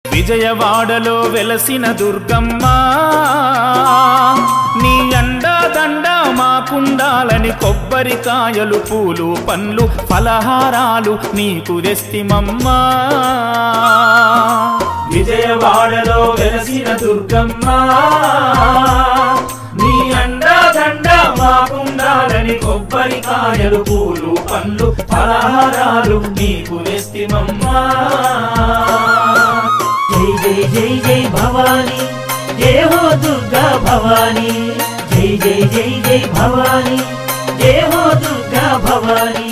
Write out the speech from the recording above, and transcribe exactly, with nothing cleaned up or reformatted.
విజయవాడలో వెలసిన దుర్గమ్మ నీ అండా దండ మాకుండాలని కొబ్బరికాయలు పూలు పండ్లు ఫలహారాలు నీకు తెస్తిమమ్మా విజయవాడలో వెలసిన దుర్గమ్మ నీ అండా దండ మాకుండాలని కొబ్బరికాయలు పూలు పండ్లు ఫలహారాలు నీకు తెస్తిమమ్మా जय जय जय जय भवानी जय हो दुर्गा भवानी जय जय जय जय भवानी जय हो दुर्गा भवानी।